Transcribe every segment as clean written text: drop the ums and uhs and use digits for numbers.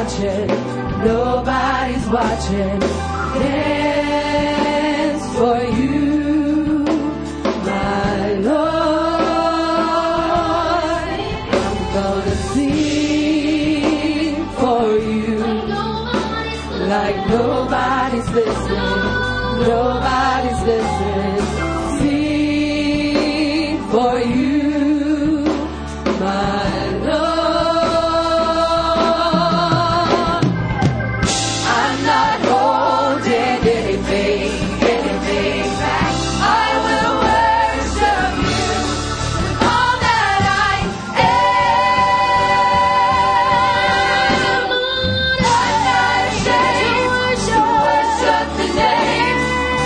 watching. Nobody's watching. Dance for you, my Lord. I'm gonna sing for you like nobody's listening. Nobody's listening. Sing for you, my Lord. I'm not holding anything back. I will worship you with all that I am. I'm not ashamed to worship the name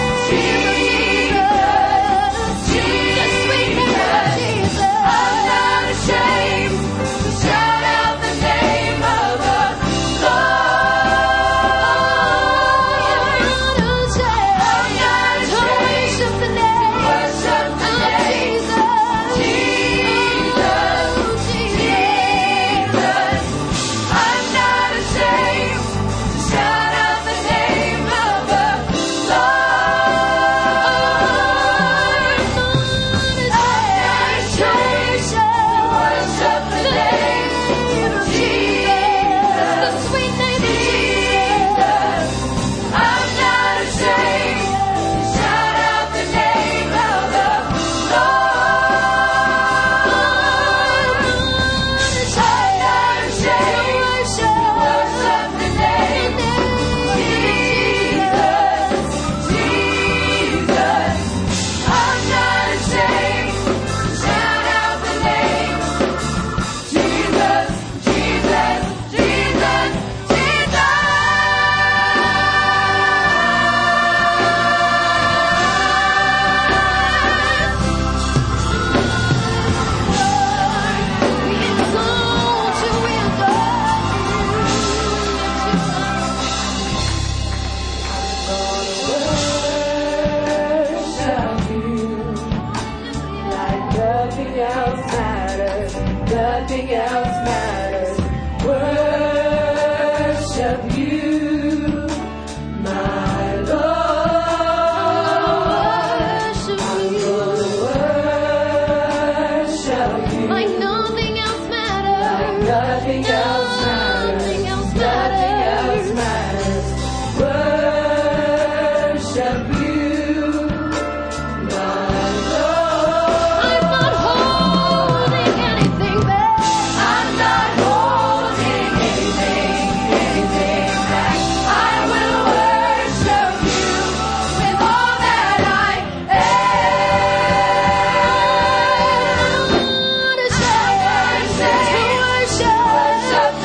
Jesus, Jesus, sweet Jesus. I'm not ashamed to shout out the name of the Lord. I'm not ashamed to worship the name Jesus, Jesus. I'm not ashamed to shout out the name of the Nothing else matters. Worship you, my Lord. I'm gonna worship you. Like nothing else matters. Like nothing else matters. Nothing else matters. Worship you, my Lord. I'm not holding anything back. I'm not holding anything back. I will worship you with all that I am. I'm not ashamed to worship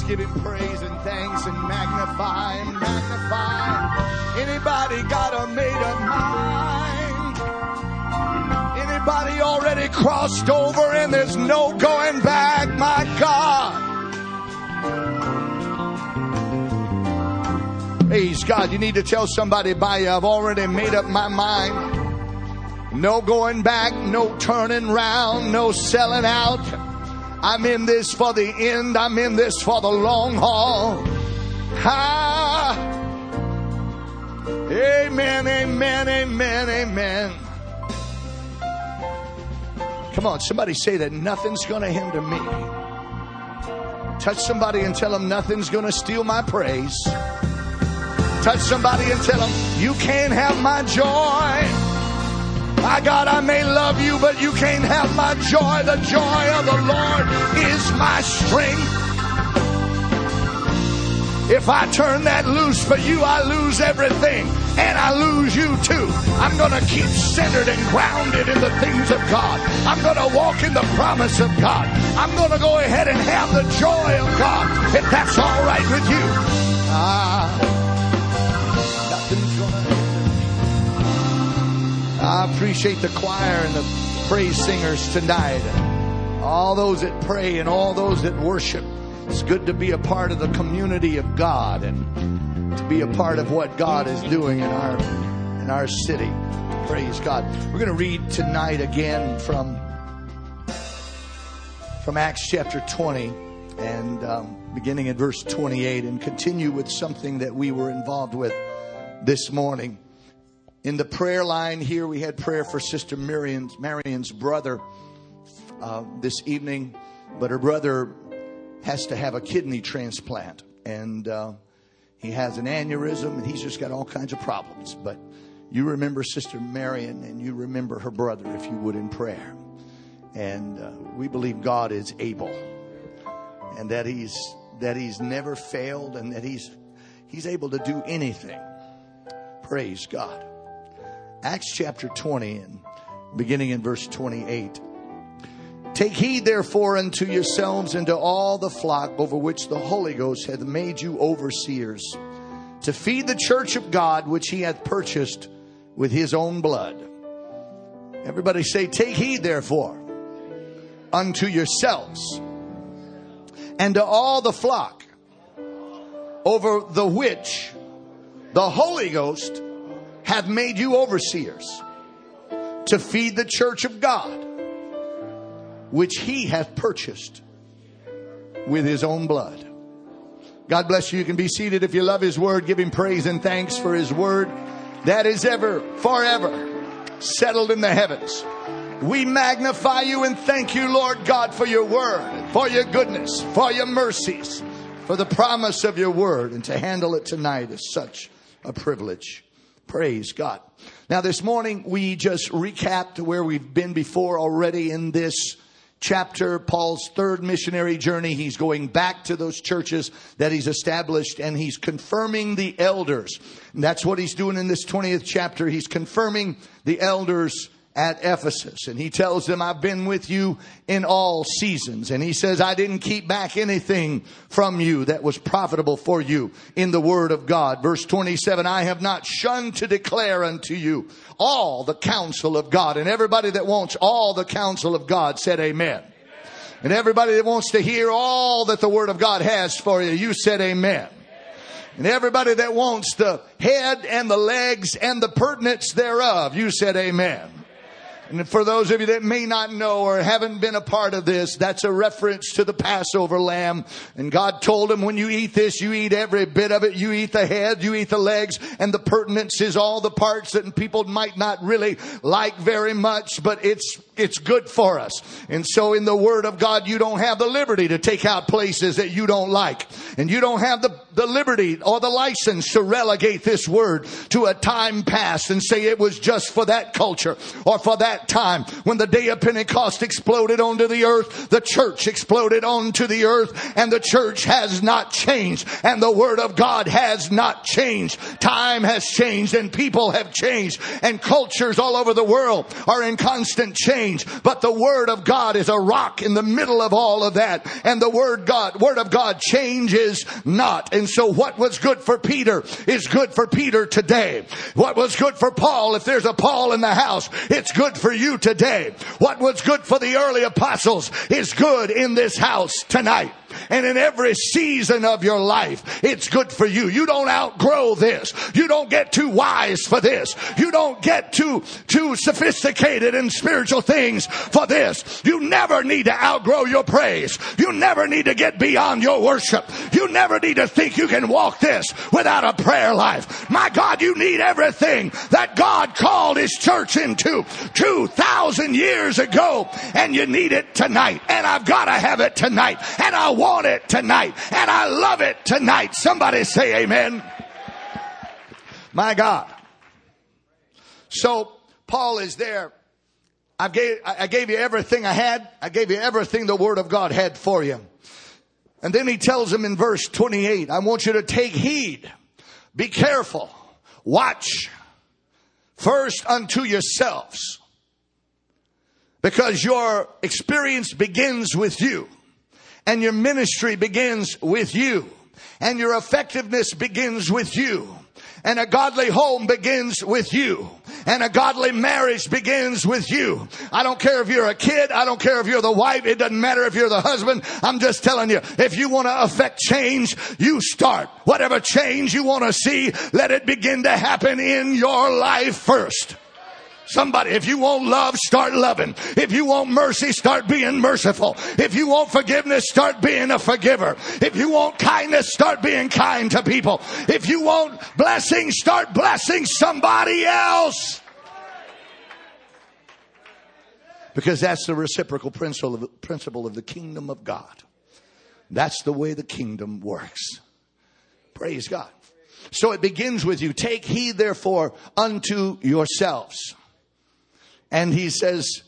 give him praise and thanks and magnify and magnify. Anybody got a made up mind? Anybody already crossed over and there's no going back? My God. Praise God. You need to tell somebody by you, I've already made up my mind. No going back, no turning round, no selling out. I'm in this for the end. I'm in this for the long haul. Amen, amen, amen, amen. Come on, somebody say that nothing's going to hinder me. Touch somebody and tell them nothing's going to steal my praise. Touch somebody and tell them you can't have my joy. My God, I may love you, but you can't have my joy. The joy of the Lord is my strength. If I turn that loose for you, I lose everything. And I lose you too. I'm going to keep centered and grounded in the things of God. I'm going to walk in the promise of God. I'm going to go ahead and have the joy of God. If that's all right with you. Nothing's going to hinder me. I appreciate the choir and the praise singers tonight. All those that pray and all those that worship. It's good to be a part of the community of God and to be a part of what God is doing in our city. Praise God. We're going to read tonight again from Acts chapter 20 and beginning at verse 28 and continue with something that we were involved with this morning. In the prayer line here, we had prayer for Sister Marion's brother this evening, but her brother has to have a kidney transplant, and he has an aneurysm, and he's just got all kinds of problems. But you remember Sister Marion, and you remember her brother, if you would, in prayer. And we believe God is able, and that he's never failed, and that he's able to do anything. Praise God. Acts chapter 20 and beginning in verse 28. Take heed therefore unto yourselves and to all the flock over which the Holy Ghost hath made you overseers, to feed the church of God which he hath purchased with his own blood. Everybody say, take heed therefore unto yourselves and to all the flock over the which the Holy Ghost hath made you overseers, to feed the church of God which he hath purchased with his own blood. God bless you. You can be seated. If you love his word, give him praise and thanks for his word that is ever, forever settled in the heavens. We magnify you and thank you, Lord God, for your word, for your goodness, for your mercies, for the promise of your word. And to handle it tonight is such a privilege. Praise God. Now this morning we just recapped where we've been before already in this chapter, Paul's third missionary journey. He's going back to those churches that he's established, and he's confirming the elders. And that's what he's doing in this 20th chapter. He's confirming the elders at Ephesus. And he tells them, I've been with you in all seasons. And he says, I didn't keep back anything from you that was profitable for you in the word of God. Verse 27, I have not shunned to declare unto you all the counsel of God. And everybody that wants all the counsel of God said amen. And everybody that wants to hear all that the word of God has for you, you said amen. And everybody that wants the head and the legs and the pertinence thereof, you said amen. And for those of you that may not know or haven't been a part of this, that's a reference to the Passover lamb. And God told him, when you eat this, you eat every bit of it. You eat the head, you eat the legs, and the pertinence is all the parts that people might not really like very much, but it's good for us. And so in the word of God, you don't have the liberty to take out places that you don't like. And you don't have the liberty or the license to relegate this word to a time past and say it was just for that culture or for that time. When the day of Pentecost exploded onto the earth, the church exploded onto the earth, and the church has not changed, and the word of God has not changed. Time has changed, and people have changed, and cultures all over the world are in constant change. change. But the Word of God is a rock in the middle of all of that. And the Word of God changes not. And so what was good for Peter is good for Peter today. What was good for Paul, if there's a Paul in the house, it's good for you today. What was good for the early apostles is good in this house tonight. And in every season of your life, it's good for you. You don't outgrow this. You don't get too wise for this. You don't get too sophisticated in spiritual things for this. You never need to outgrow your praise. You never need to get beyond your worship. You never need to think you can walk this without a prayer life. My God, you need everything that God called His church into 2,000 years ago. And you need it tonight. And I've got to have it tonight. And I want it tonight. And I love it tonight. Somebody say amen. My God. So Paul is there. I gave you everything I had. I gave you everything the Word of God had for you. And then he tells him in verse 28, I want you to take heed. Be careful. Watch. First unto yourselves. Because your experience begins with you. And your ministry begins with you. And your effectiveness begins with you. And a godly home begins with you. And a godly marriage begins with you. I don't care if you're a kid. I don't care if you're the wife. It doesn't matter if you're the husband. I'm just telling you, if you want to affect change, you start. Whatever change you want to see, let it begin to happen in your life first. Somebody, if you want love, start loving. If you want mercy, start being merciful. If you want forgiveness, start being a forgiver. If you want kindness, start being kind to people. If you want blessing, start blessing somebody else. Because that's the reciprocal principle of the kingdom of God. That's the way the kingdom works. Praise God. So it begins with you. Take heed, therefore, unto yourselves. And he says,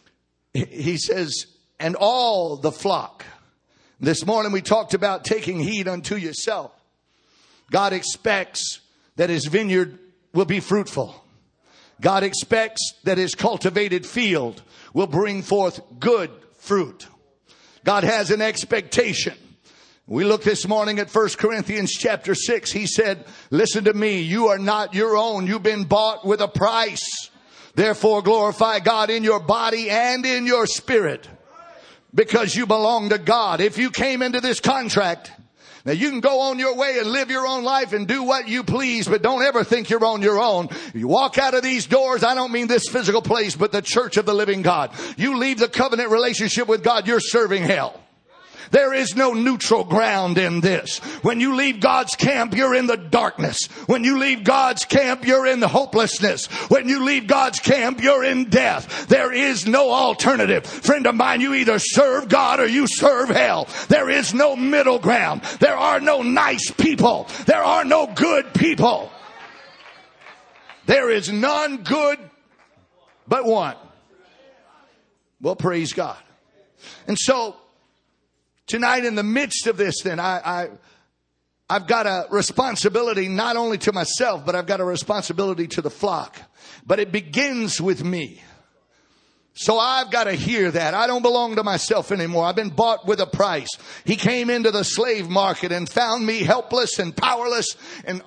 and all the flock. This morning we talked about taking heed unto yourself. God expects that His vineyard will be fruitful. God expects that His cultivated field will bring forth good fruit. God has an expectation. We look this morning at 1 Corinthians chapter 6. He said, listen to me, you are not your own. You've been bought with a price. Therefore glorify God in your body and in your spirit, because you belong to God. If you came into this contract, now you can go on your way and live your own life and do what you please, but don't ever think you're on your own. You walk out of these doors, I don't mean this physical place, but the church of the living God. You leave the covenant relationship with God, you're serving hell. There is no neutral ground in this. When you leave God's camp, you're in the darkness. When you leave God's camp, you're in the hopelessness. When you leave God's camp, you're in death. There is no alternative. Friend of mine, you either serve God or you serve hell. There is no middle ground. There are no nice people. There are no good people. There is none good but one. Well, praise God. And so, tonight, in the midst of this, then, I've got a responsibility not only to myself, but I've got a responsibility to the flock. But it begins with me. So I've got to hear that. I don't belong to myself anymore. I've been bought with a price. He came into the slave market and found me helpless and powerless and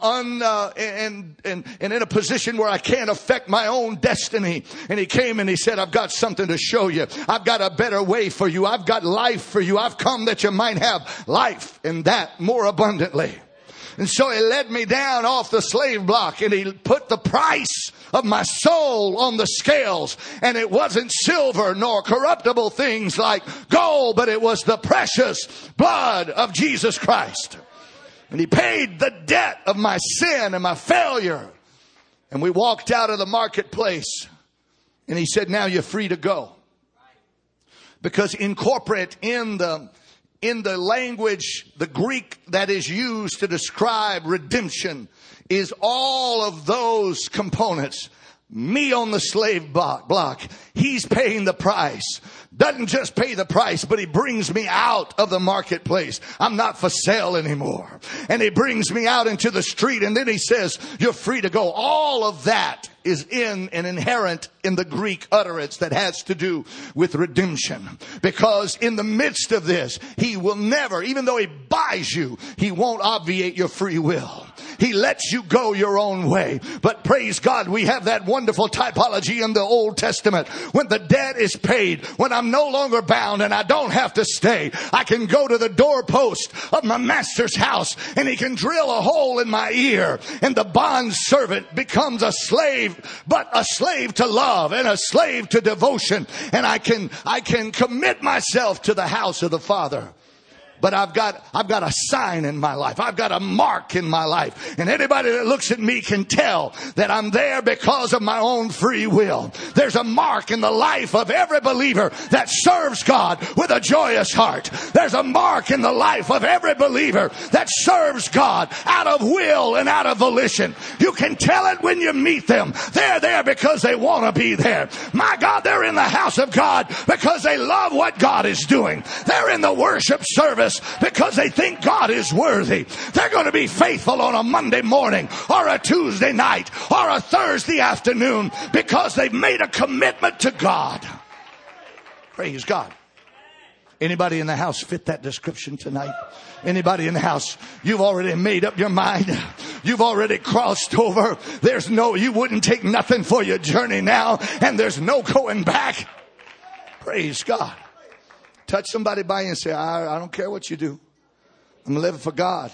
in a position where I can't affect my own destiny. And he came and he said, I've got something to show you. I've got a better way for you. I've got life for you. I've come that you might have life, and that more abundantly. And so he led me down off the slave block, and he put the price of my soul on the scales. And it wasn't silver nor corruptible things like gold, but it was the precious blood of Jesus Christ. And he paid the debt of my sin and my failure. And we walked out of the marketplace, and he said, now you're free to go. Because incorporate in the language, the Greek that is used to describe redemption is all of those components. Me on the slave block. He's paying the price. Doesn't just pay the price, but he brings me out of the marketplace. I'm not for sale anymore. And he brings me out into the street, and then he says, you're free to go. All of that is in and inherent in the Greek utterance that has to do with redemption. Because in the midst of this, he will never, even though he buys you, he won't obviate your free will. He lets you go your own way. But praise God, we have that wonderful typology in the Old Testament. When the debt is paid, when I'm no longer bound and I don't have to stay, I can go to the doorpost of my master's house and he can drill a hole in my ear, and the bond servant becomes a slave, but a slave to love and a slave to devotion. And I can commit myself to the house of the Father. But I've got a sign in my life. I've got a mark in my life. And anybody that looks at me can tell that I'm there because of my own free will. There's a mark in the life of every believer that serves God with a joyous heart. There's a mark in the life of every believer that serves God out of will and out of volition. You can tell it when you meet them. They're there because they want to be there. My God, they're in the house of God because they love what God is doing. They're in the worship service because they think God is worthy. They're going to be faithful on a Monday morning or a Tuesday night or a Thursday afternoon because they've made a commitment to God. Praise God. Anybody in the house fit that description tonight? Anybody in the house, you've already made up your mind. You've already crossed over. You wouldn't take nothing for your journey now, and there's no going back. Praise God. Touch somebody by you and say, I don't care what you do. I'm living for God.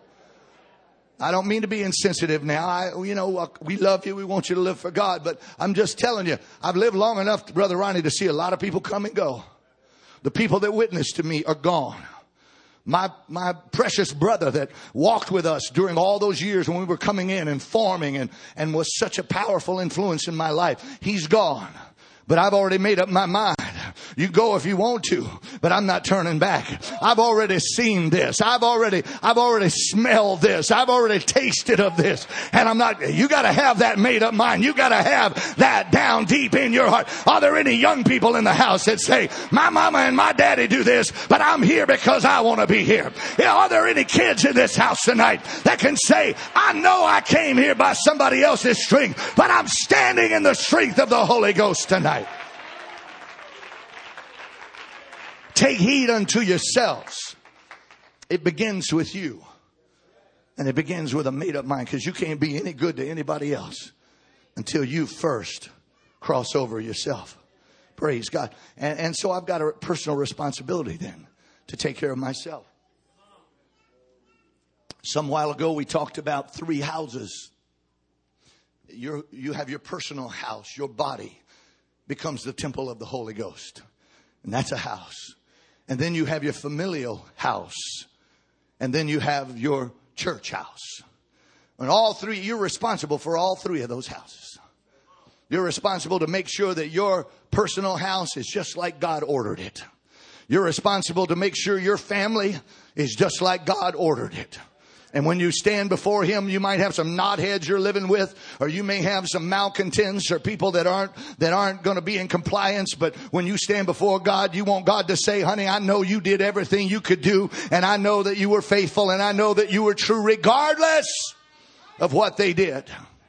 I don't mean to be insensitive now. We love you. We want you to live for God. But I'm just telling you, I've lived long enough, Brother Ronnie, to see a lot of people come and go. The people that witnessed to me are gone. My precious brother that walked with us during all those years when we were coming in and forming and was such a powerful influence in my life, he's gone. But I've already made up my mind. You go if you want to, but I'm not turning back. I've already seen this. I've already smelled this. I've already tasted of this. And you got to have that made up mind. You got to have that down deep in your heart. Are there any young people in the house that say, my mama and my daddy do this, but I'm here because I want to be here? Are there any kids in this house tonight that can say, I know I came here by somebody else's strength, but I'm standing in the strength of the Holy Ghost tonight? Take heed unto yourselves. It begins with you. And it begins with a made-up mind, because you can't be any good to anybody else until you first cross over yourself. Praise God. And so I've got a personal responsibility then to take care of myself. Some while ago we talked about 3 houses. You have your personal house. Your body becomes the temple of the Holy Ghost. And that's a house. And then you have your familial house. And then you have your church house. And all 3, you're responsible for all 3 of those houses. You're responsible to make sure that your personal house is just like God ordered it. You're responsible to make sure your family is just like God ordered it. And when you stand before him, you might have some knotheads you're living with, or you may have some malcontents or people that aren't going to be in compliance. But when you stand before God, you want God to say, honey, I know you did everything you could do. And I know that you were faithful, and I know that you were true regardless of what they did.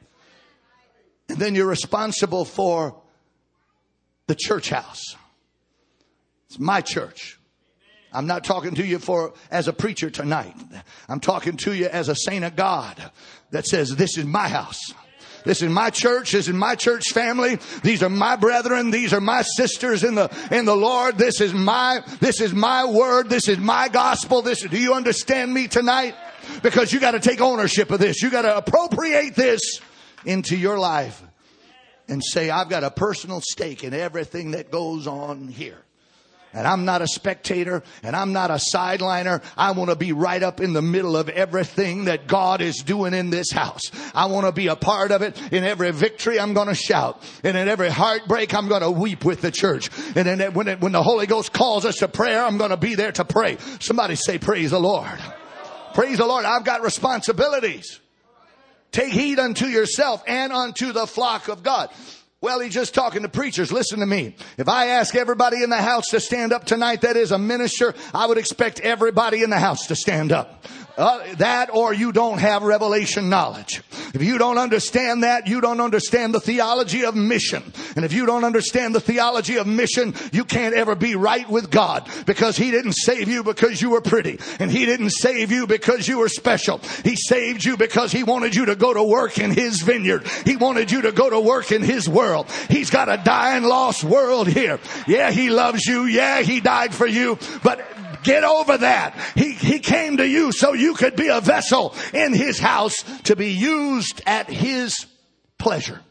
And then you're responsible for the church house. It's my church. I'm not talking to you as a preacher tonight. I'm talking to you as a saint of God that says, this is my house. This is my church. This is my church family. These are my brethren. These are my sisters in the Lord. This is my word. This is my gospel. Do you understand me tonight? Because you got to take ownership of this. You got to appropriate this into your life and say, I've got a personal stake in everything that goes on here. And I'm not a spectator, and I'm not a sideliner. I want to be right up in the middle of everything that God is doing in this house. I want to be a part of it. In every victory, I'm going to shout. And in every heartbreak, I'm going to weep with the church. And then when the Holy Ghost calls us to prayer, I'm going to be there to pray. Somebody say, praise the Lord. Praise the Lord. I've got responsibilities. Take heed unto yourself and unto the flock of God. Well, he's just talking to preachers. Listen to me. If I ask everybody in the house to stand up tonight that is a minister, I would expect everybody in the house to stand up. That or you don't have revelation knowledge. If you don't understand that, you don't understand the theology of mission. And if you don't understand the theology of mission, you can't ever be right with God, because He didn't save you because you were pretty. And He didn't save you because you were special. He saved you because He wanted you to go to work in His vineyard. He wanted you to go to work in His world. He's got a dying, lost world here. Yeah, He loves you. Yeah, He died for you. But get over that. He came to you so you could be a vessel in His house to be used at His pleasure.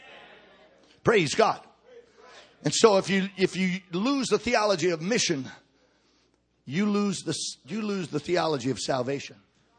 Praise God. And so if you lose the theology of mission, you lose the theology of salvation.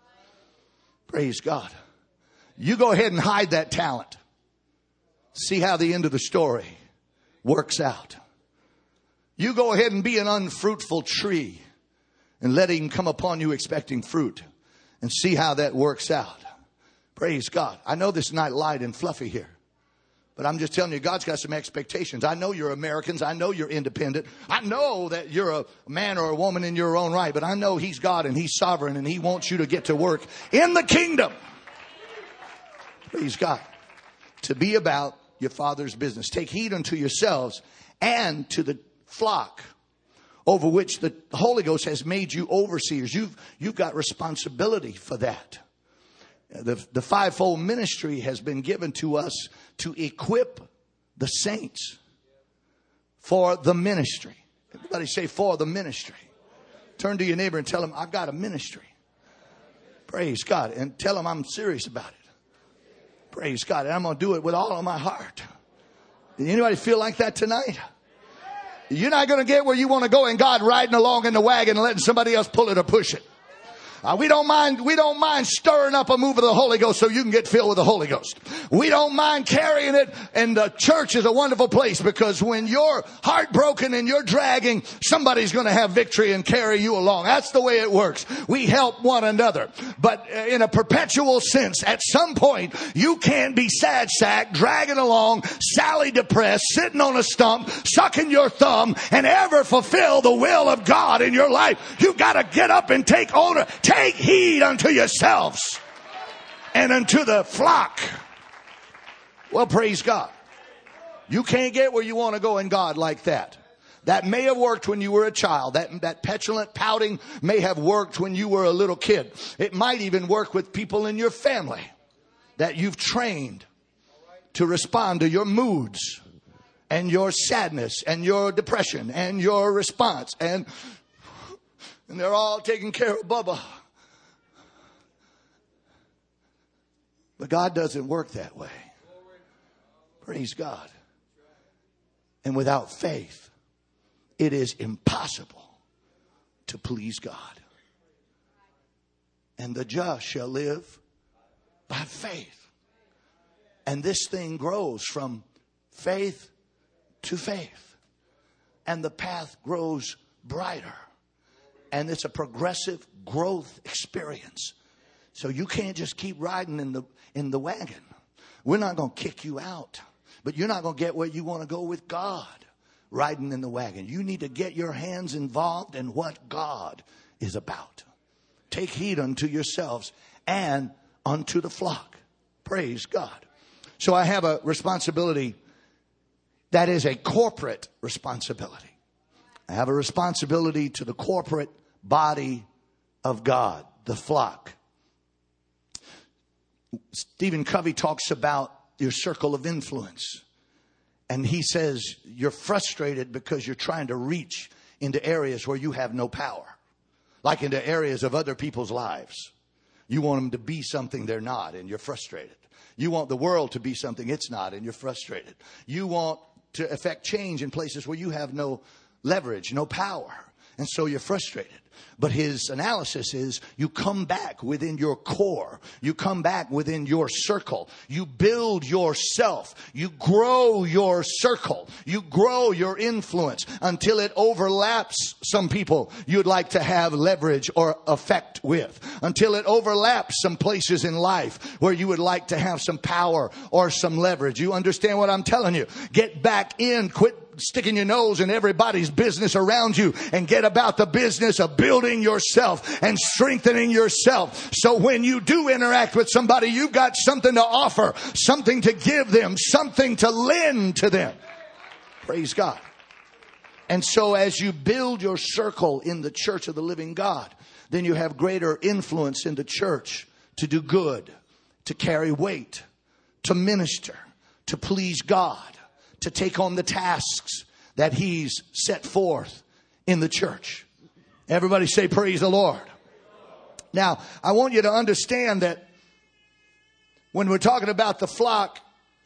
Praise God. You go ahead and hide that talent. See how the end of the story works out. You go ahead and be an unfruitful tree and let Him come upon you expecting fruit, and see how that works out. Praise God. I know this is not light and fluffy here, but I'm just telling you, God's got some expectations. I know you're Americans. I know you're independent. I know that you're a man or a woman in your own right, but I know He's God and He's sovereign, and He wants you to get to work in the kingdom. Praise God. To be about your Father's business. Take heed unto yourselves and to the flock over which the Holy Ghost has made you overseers. You've got responsibility for that. The fivefold ministry has been given to us to equip the saints for the ministry. Everybody say, for the ministry. Turn to your neighbor and tell him, I've got a ministry. Praise God. And tell him I'm serious about it. Praise God. And I'm going to do it with all of my heart. Anybody feel like that tonight? You're not going to get where you want to go in God riding along in the wagon and letting somebody else pull it or push it. We don't mind stirring up a move of the Holy Ghost so you can get filled with the Holy Ghost. We don't mind carrying it. And the church is a wonderful place, because when you're heartbroken and you're dragging, somebody's going to have victory and carry you along. That's the way it works. We help one another. But in a perpetual sense, at some point, you can't be sad sack, dragging along, Sally depressed, sitting on a stump, sucking your thumb, and ever fulfill the will of God in your life. You've got to get up and take owner. Take heed unto yourselves and unto the flock. Well, praise God. You can't get where you want to go in God like that. That may have worked when you were a child. That petulant pouting may have worked when you were a little kid. It might even work with people in your family that you've trained to respond to your moods and your sadness and your depression and your response. And they're all taking care of Bubba. But God doesn't work that way. Praise God. And without faith, it is impossible to please God. And the just shall live by faith. And this thing grows from faith to faith. And the path grows brighter. And it's a progressive growth experience. So you can't just keep riding in the wagon. We're not going to kick you out. But you're not going to get where you want to go with God riding in the wagon. You need to get your hands involved in what God is about. Take heed unto yourselves and unto the flock. Praise God. So I have a responsibility that is a corporate responsibility. I have a responsibility to the corporate body of God, the flock. Stephen Covey talks about your circle of influence. And he says you're frustrated because you're trying to reach into areas where you have no power. Like into areas of other people's lives. You want them to be something they're not, and you're frustrated. You want the world to be something it's not, and you're frustrated. You want to affect change in places where you have no leverage, no power. And so you're frustrated. But his analysis is you come back within your core. You come back within your circle. You build yourself. You grow your circle. You grow your influence until it overlaps some people you'd like to have leverage or effect with. Until it overlaps some places in life where you would like to have some power or some leverage. You understand what I'm telling you? Get back in. Quit sticking your nose in everybody's business around you and get about the business of building yourself and strengthening yourself. So when you do interact with somebody, you've got something to offer, something to give them, something to lend to them. Praise God. And so as you build your circle in the church of the living God, then you have greater influence in the church to do good, to carry weight, to minister, to please God, to take on the tasks that He's set forth in the church. Everybody say, praise the Lord. Now, I want you to understand that when we're talking about the flock,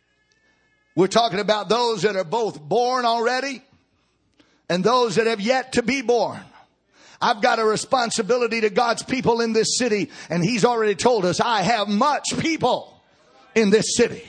we're talking about those that are both born already and those that have yet to be born. I've got a responsibility to God's people in this city, and He's already told us, I have much people in this city.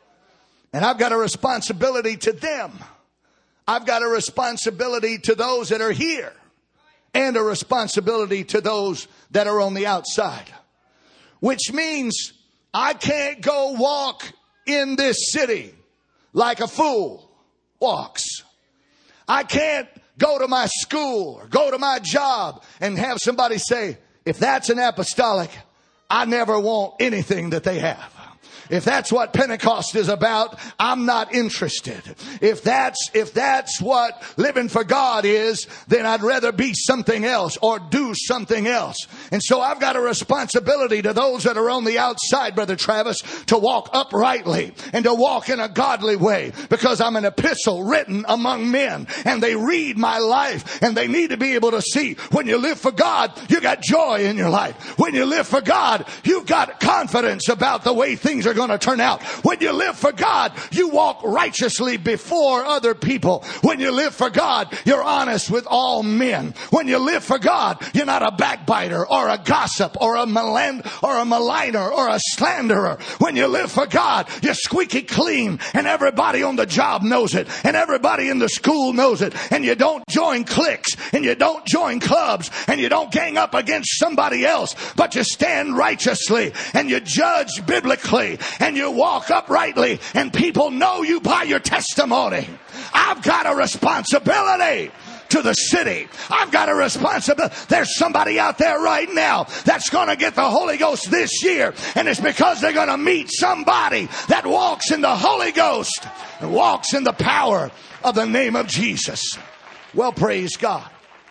And I've got a responsibility to them. I've got a responsibility to those that are here, and a responsibility to those that are on the outside. Which means I can't go walk in this city like a fool walks. I can't go to my school or go to my job and have somebody say, if that's an apostolic, I never want anything that they have. If that's what Pentecost is about, I'm not interested. If that's what living for God is, then I'd rather be something else or do something else. And so I've got a responsibility to those that are on the outside, Brother Travis, to walk uprightly and to walk in a godly way, because I'm an epistle written among men, and they read my life, and they need to be able to see when you live for God, you got joy in your life. When you live for God, you've got confidence about the way things are going to turn out. When you live for God, you walk righteously before other people. When you live for God, you're honest with all men. When you live for God, you're not a backbiter or a gossip or a maligner or a slanderer. When you live for God, you're squeaky clean, and everybody on the job knows it, and everybody in the school knows it, and you don't join cliques, and you don't join clubs, and you don't gang up against somebody else, but you stand righteously, and you judge biblically, and you walk uprightly, and people know you by your testimony. I've got a responsibility to the city. I've got a responsibility. There's somebody out there right now that's going to get the Holy Ghost this year, and it's because they're going to meet somebody that walks in the Holy Ghost and walks in the power of the name of Jesus. Well, praise God.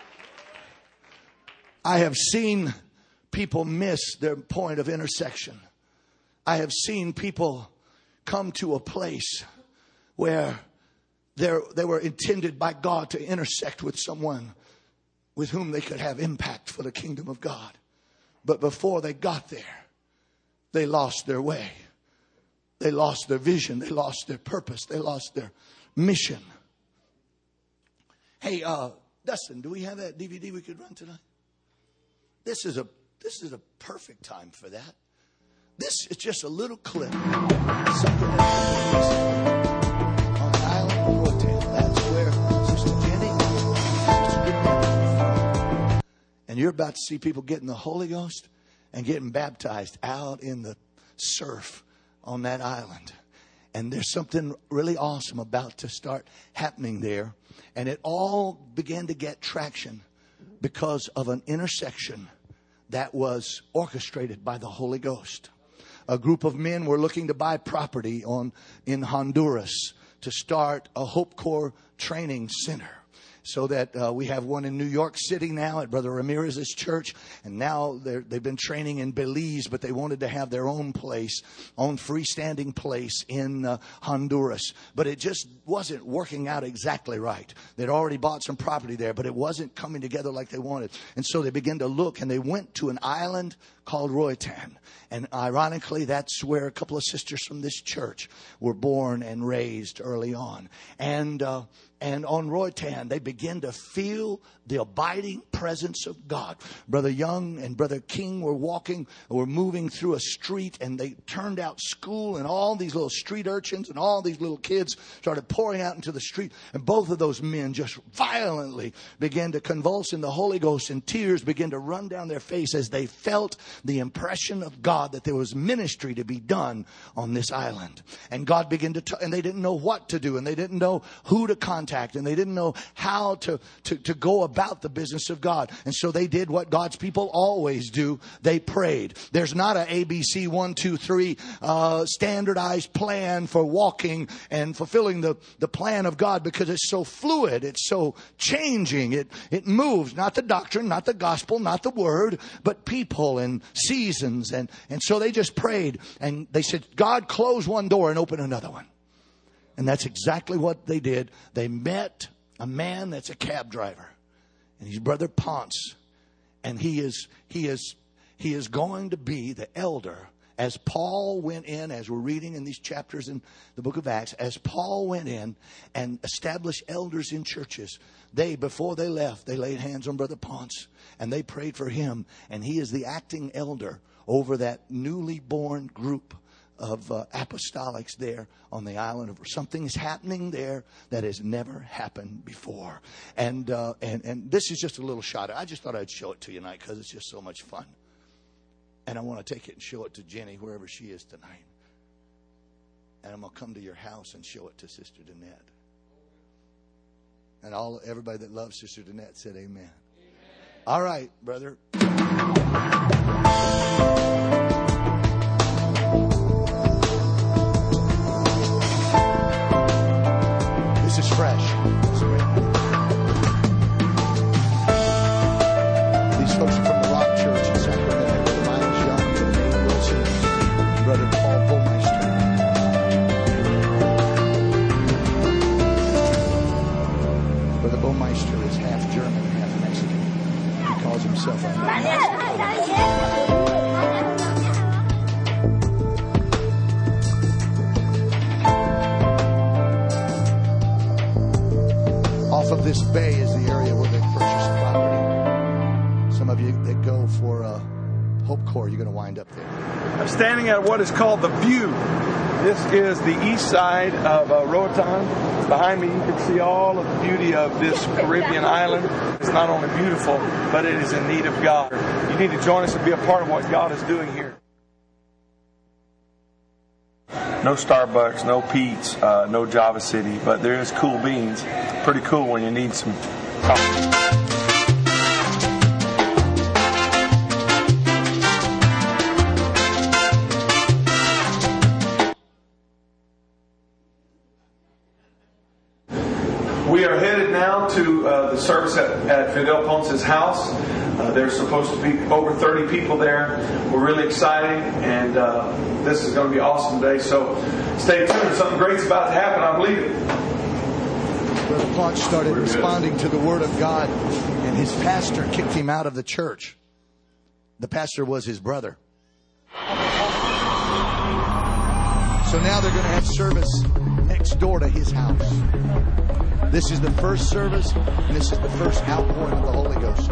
I have seen people miss their point of intersection. I have seen people come to a place where they were intended by God to intersect with someone with whom they could have impact for the kingdom of God. But before they got there, they lost their way. They lost their vision. They lost their purpose. They lost their mission. Hey, Dustin, do we have that DVD we could run tonight? This is a perfect time for that. This is just a little clip. Something that on the island of Roatan. That's where Sister Jenny and and you're about to see people getting the Holy Ghost and getting baptized out in the surf on that island. And there's something really awesome about to start happening there. And it all began to get traction because of an intersection that was orchestrated by the Holy Ghost. A group of men were looking to buy property in Honduras to start a Hope Corps training center. So that we have one in New York City now at Brother Ramirez's church. And now they've been training in Belize, but they wanted to have their own place, own freestanding place in Honduras. But it just wasn't working out exactly right. They'd already bought some property there, but it wasn't coming together like they wanted. And so they began to look, and they went to an island called Roatan. And ironically, that's where a couple of sisters from this church were born and raised early on. And on Roatan, they began to feel the abiding presence of God. Brother Young and Brother King were moving through a street, and they turned out school, and all these little street urchins and all these little kids started pouring out into the street. And both of those men just violently began to convulse in the Holy Ghost, and tears began to run down their face as they felt the impression of God that there was ministry to be done on this island. And God began to and they didn't know what to do, and they didn't know who to contact. contact, and they didn't know how to go about the business of God. And so they did what God's people always do. They prayed. There's not a ABC 1, 2, 3 standardized plan for walking and fulfilling the plan of God, because it's so fluid. It's so changing. It moves. Not the doctrine, not the gospel, not the word, but people and seasons. And so they just prayed, and they said, God, close one door and open another one. And that's exactly what they did. They met a man that's a cab driver, and he's Brother Ponce, and he is going to be the elder. As Paul went in, as we're reading in these chapters in the book of Acts, as Paul went in and established elders in churches, before they left, they laid hands on Brother Ponce and they prayed for him. And he is the acting elder over that newly born group of apostolics there on the island of something is happening there that has never happened before. And this is just a little shot. I just thought I'd show it to you tonight because it's just so much fun. And I want to take it and show it to Jenny wherever she is tonight. And I'm going to come to your house and show it to Sister Danette. And everybody that loves Sister Danette said amen. Amen. All right, brother. This is fresh. These folks are from the Rock Church in Sacramento. Brother Miles Young, Brother Nate Wilson, Brother Paul Bullmeister. Brother Bullmeister is half German, half Mexican. He calls himself a Off of this bay is the area where they purchased property. Some of you that go for Hope Corps, you're going to wind up there. I'm standing at what is called the View. This is the east side of Roatan. Behind me, you can see all of the beauty of this Caribbean island. It's not only beautiful, but it is in need of God. You need to join us and be a part of what God is doing here. No Starbucks, no Pete's, no Java City, but there is Cool Beans. Pretty cool when you need some coffee. We are headed now to the service at Fidel Ponce's house. There's supposed to be over 30 people there. We're really excited, and this is going to be an awesome day. So stay tuned. Something great's about to happen. I believe it. Brother Ponce started responding to the Word of God, and his pastor kicked him out of the church. The pastor was his brother. So now they're going to have service next door to his house. This is the first service, and this is the first outpouring of the Holy Ghost.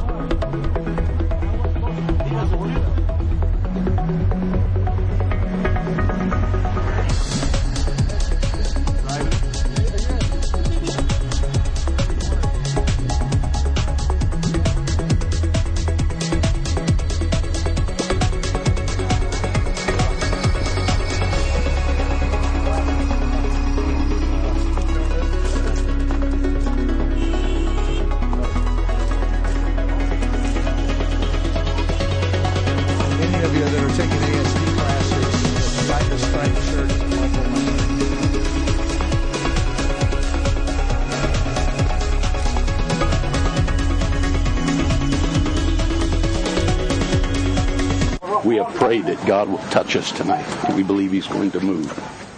We have prayed that God will touch us tonight. We believe He's going to move.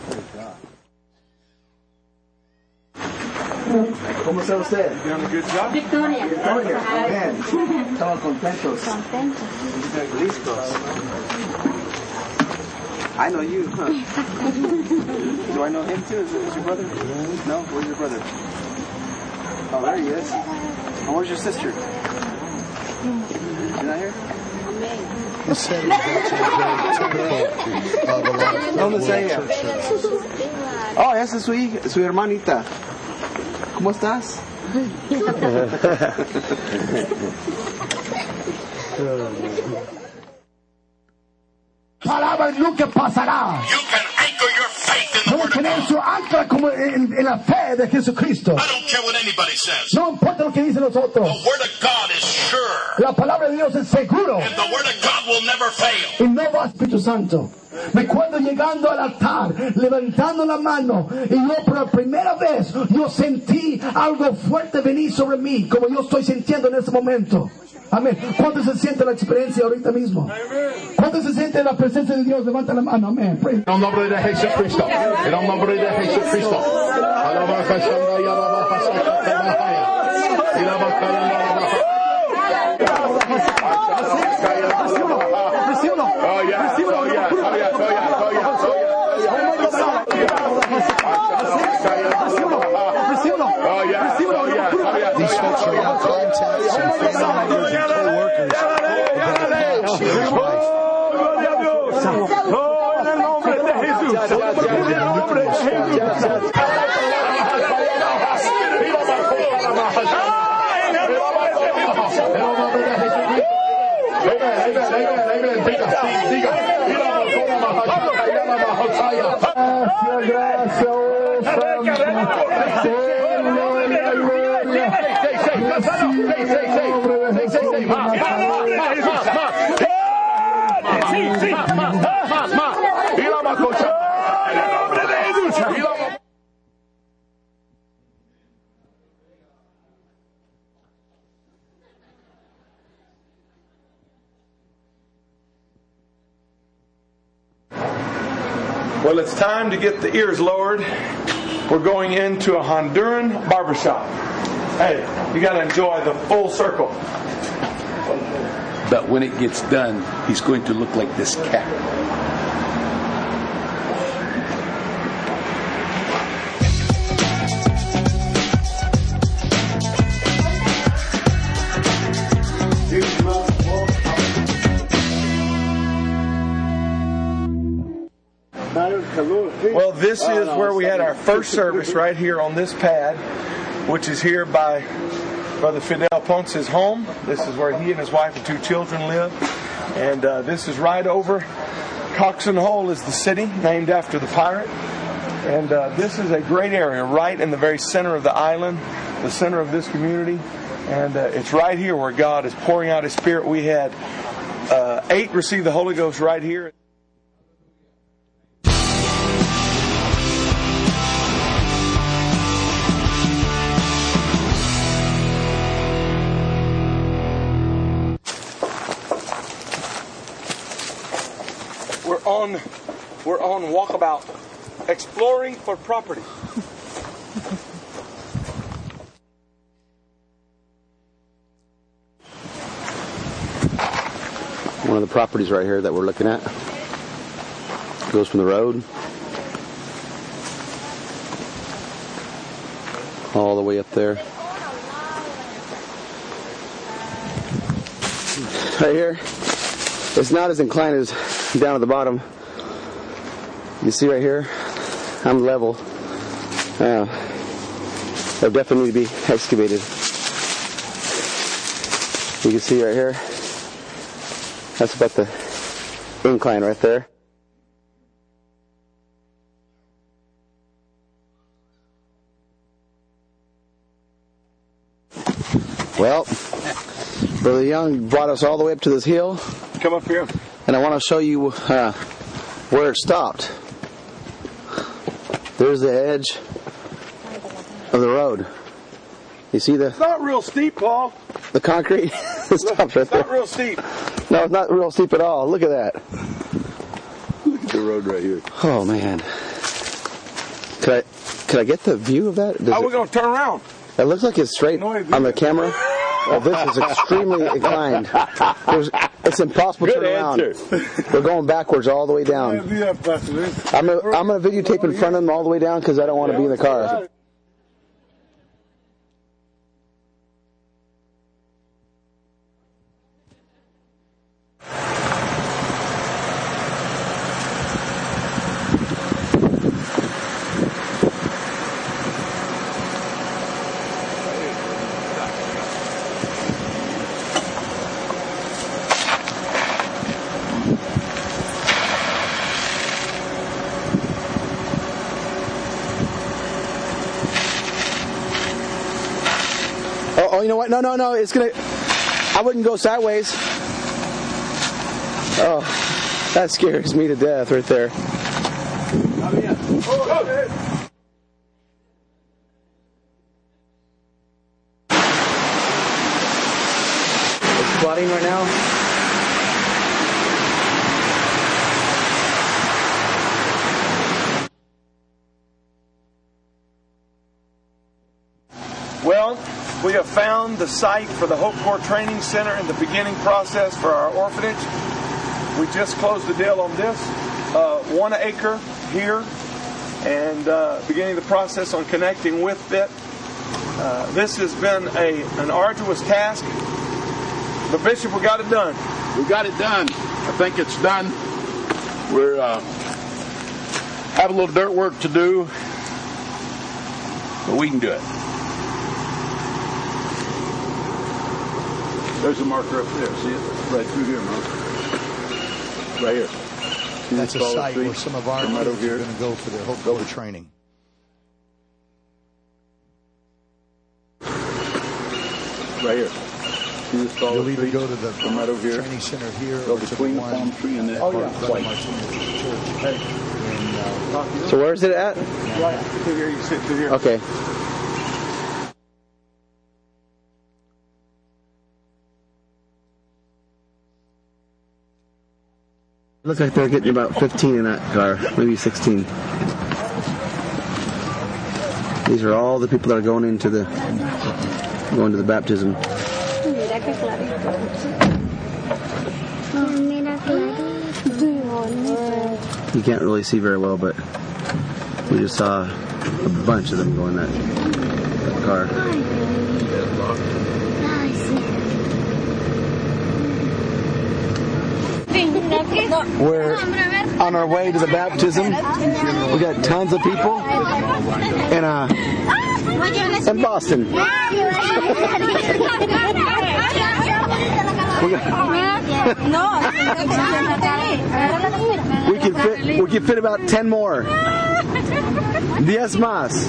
¿Cómo está usted? Doing a good job. Victoria. Victoria. Bien. Estamos contentos. Listos. I know you, huh? Do I know him too? Is your brother? No? Where's your brother? Oh, there he is. And where's your sister? She's not here? This setting is actually very typical of a lot of ¿Dónde está world ella? church services. Oh, esa es su hermanita. ¿Cómo estás? Palabra nunca pasará. You can anchor your faith in the Puede Word of tener God. su ancla como como en la fe de Jesucristo. I don't care what anybody says. No importa lo que dicen los otros. The Word of God is sure. La palabra de Dios es seguro. And the Word of God will never fail. Y no va Espíritu Santo. Recuerdo llegando al altar, levantando la mano, y yo por primera vez yo sentí algo fuerte venir sobre mí, como yo estoy sintiendo en este momento. Amén. ¿Cuánto se siente la experiencia ahorita mismo? ¿Cuánto se siente la presencia de Dios? Levanta la mano. Amén. En el nombre de Jesucristo. En el nombre de Jesucristo. These folks are now contacts and family members and co-workers of Brother Paul Shear's wife. Well, it's time to get the ears lowered. We're going into a Honduran barbershop. Hey, you got to enjoy the full circle. But when it gets done, he's going to look like this cat. Well, this is where we had our first service right here on this pad, which is here by Brother Fidel Ponce's home. This is where he and his wife and 2 children live. And this is right over. Coxon Hole is the city named after the pirate. And this is a great area right in the very center of the island, the center of this community. And it's right here where God is pouring out His Spirit. We had 8 receive the Holy Ghost right here. We're on walkabout, exploring for property. One of the properties right here that we're looking at goes from the road all the way up there. Right here, it's not as inclined as down at the bottom. You see right here, I'm level. It'll definitely need to be excavated. You can see right here, that's about the incline right there. Well, Brother Young brought us all the way up to this hill. Come up here. And I want to show you where it stopped. There's the edge of the road. You see It's not real steep, Paul. the concrete? It stops right there. Not real steep. No, it's not real steep at all. Look at that. Look at the road right here. Oh man. Could I get the view of that? How are we going to turn around? It looks like it's straight on the camera. Oh, this is extremely inclined. It's impossible to turn around. We're going backwards all the way down. I'm gonna videotape in front of them all the way down because I don't want to be in the car. No, it's gonna. I wouldn't go sideways. Oh, that scares me to death right there. It's flooding right now. Well, we have found the site for the Hope Corps Training Center and the beginning process for our orphanage. We just closed the deal on this. 1 acre here, and beginning the process on connecting with it. This has been an arduous task, but Bishop, we got it done. We got it done. I think it's done. We're have a little dirt work to do, but we can do it. There's a marker up there. See it? Right through here, man. Right here. See That's a this site tree? where some of our Right kids over here. are going to go for their Hope Corps training. Right here. See this tall You'll either tree? go to the Come right over here. training center here Go or to the between the one palm tree and that at part. Brother Martinez Church. So where is it at? Right through here, you sit through here. Okay. Looks like they're getting about 15 in that car, maybe 16. These are all the people that are going to the baptism. Mira qué clarito. Mira clarito. You can't really see very well, but we just saw a bunch of them go in that car. We're on our way to the baptism. We got tons of people in Boston. We can fit about 10 more. 10 más.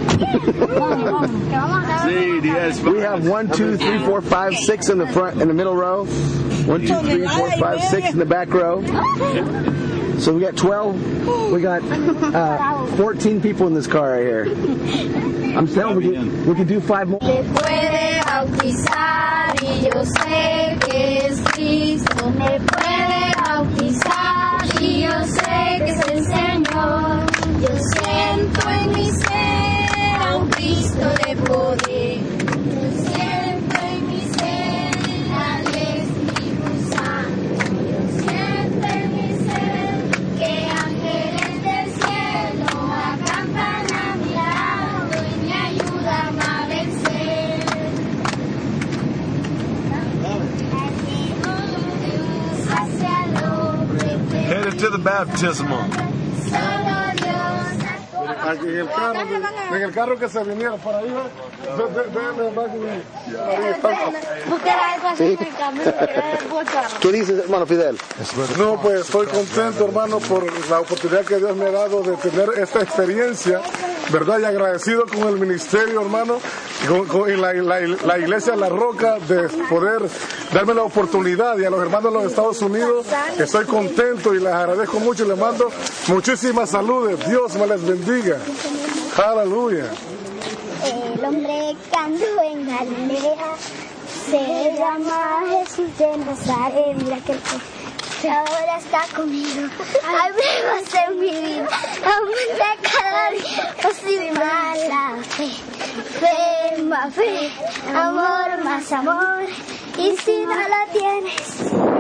We have 1, 2, 3, 4, 5, 6 in the front, in the middle row. 1, 2, 3, 4, 5, 6 in the back row. So we got 12. We got 14 people in this car right here. I'm telling you, we can do 5 more. Me puede bautizar y yo sé que es Cristo. Me puede bautizar y yo sé que es el Señor. Yo siento en mi ser a un Cristo de poder. Yo siento en mi ser al Espíritu Santo. Yo siento en mi ser que ángeles del cielo acampan a mi lado y me ayudan a vencer. Hacia el hombre Headed to the baptismal. solo Dios. Aquí en el carro que se viniera por ahí, déjame más ¿Qué dices, hermano Fidel? No, pues estoy contento, hermano, por la oportunidad que Dios me ha dado de tener esta experiencia, ¿verdad? Y agradecido con el ministerio, hermano, y la iglesia La Roca, de poder darme la oportunidad, y a los hermanos de los Estados Unidos, estoy contento y les agradezco mucho y les mando muchísimas saludes. Dios me les bendiga. Aleluya. El hombre que andó en Galilea se llama Jesús de Nazaret. Mira que ahora está conmigo. Hablemos en mi vida. Aumenta cada día. Positiva la fe. Fe más fe. Amor más amor. Y si no la tienes.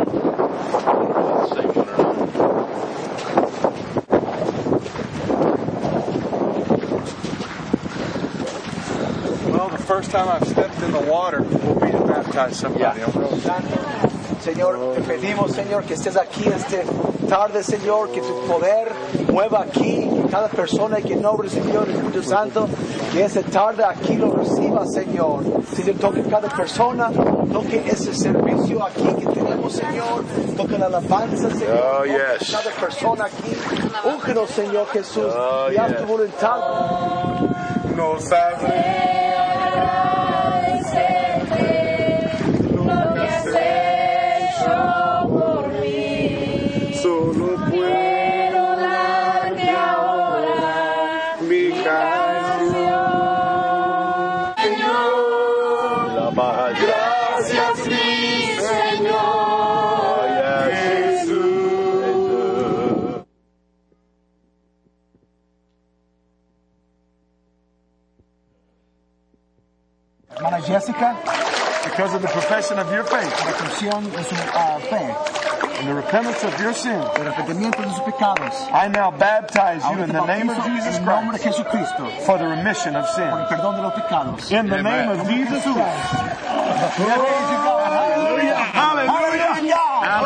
Well, the first time I've stepped in the water will be to baptize somebody. Señor, te pedimos, Señor, que estés aquí esta tarde, Señor, que tu poder mueva aquí, que cada persona que no recibió el Espíritu Santo, que esta tarde aquí lo reciba, Señor. Señor, toque cada persona, toque ese servicio aquí que tenemos, Señor, toque la alabanza, Señor. Oh, toque yes. cada persona aquí, úngenos, Señor Jesús, y haz tu voluntad. Nos hace Agradecerte. Gracias, mi Señor Jesús. Hermana Jessica, because of the profession of your faith, la confesión de su fe, and the repentance of your sin, el arrepentimiento de sus pecados, I now baptize you in the name of Jesus en nombre de Christ Jesucristo, for the remission of por el sin. perdón de los pecados. In the name of Jesus Christ. Hallelujah! Hallelujah!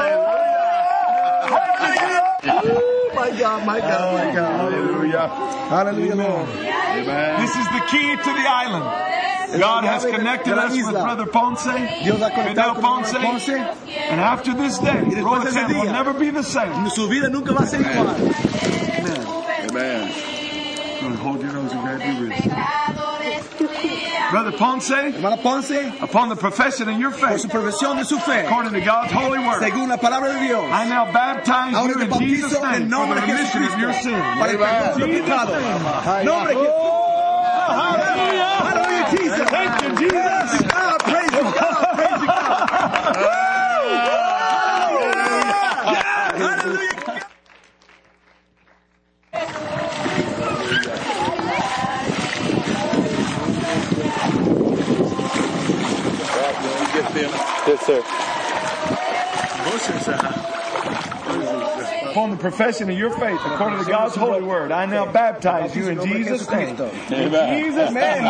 My God, my God, my God. Hallelujah. Hallelujah, Lord. This is the key to the island. God has connected us with Brother Ponce, Fidel Ponce, and after this day, Roatan will never be the same. Su vida nunca va a ser igual. Amen. Hold your nose and grab your wrist. Brother Ponce, Hermana Ponce, upon the profession of your por faith, su profesión de su fe, according to God's holy word, según la palabra de Dios, I now baptize ahora you te in Jesus' bautizo name en for nombre the de remission of your Jesucristo, sin. para el perdón de los pecados. Nombre de Hallelujah, Jesus. Thank you, Jesus. Praise God, praise God. Hallelujah. Yes, sir. Upon the profession of your faith, according to God's holy word, I now baptize you in Jesus' name. Amen. Jesus' name.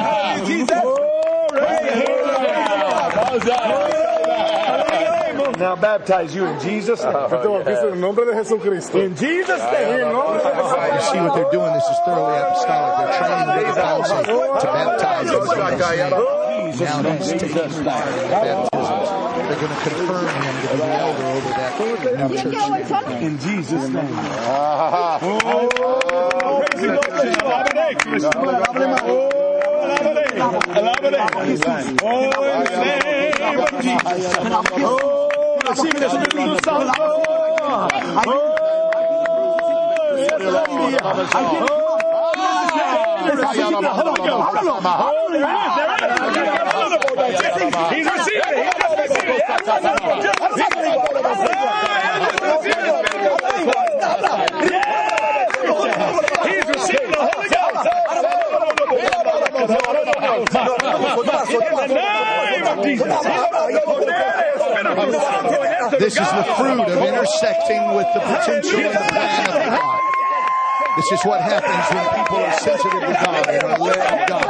Now baptize you in Jesus' name. En nombre de Jesucristo. In Jesus' name. You see what they're doing? This is thoroughly apostolic. They're training Brother Ponce to baptize in Jesus' name. Now he's taking baptisms. They're going to confirm him to be the elder over that new church. In Jesus' name. He's receiving it. He's receiving the Holy Ghost. In the name of Jesus. This is the fruit of intersecting with the potential and the plan of God. This is what happens when people are sensitive to God and are aware of God.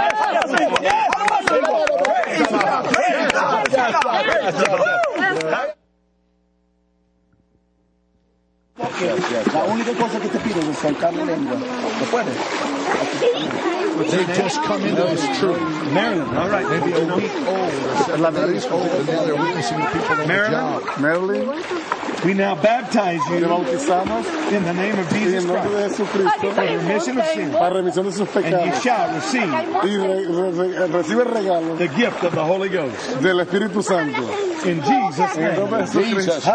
La única cosa que te pido es soltar la lengua. ¿Lo puedes? They just come into this truth. Maryland, all right. Maybe a week old or 7 days old, and now they're witnessing people on the job. Marilyn, We now baptize you te bautizamos in the name of en Jesus el nombre de Christ Jesucristo for the remission of sin. para remisión de sus And you pecados shall receive y recibe el regalo the gift of the Holy Ghost. del Espíritu Santo. In Jesus' En el name. nombre de Jesucristo.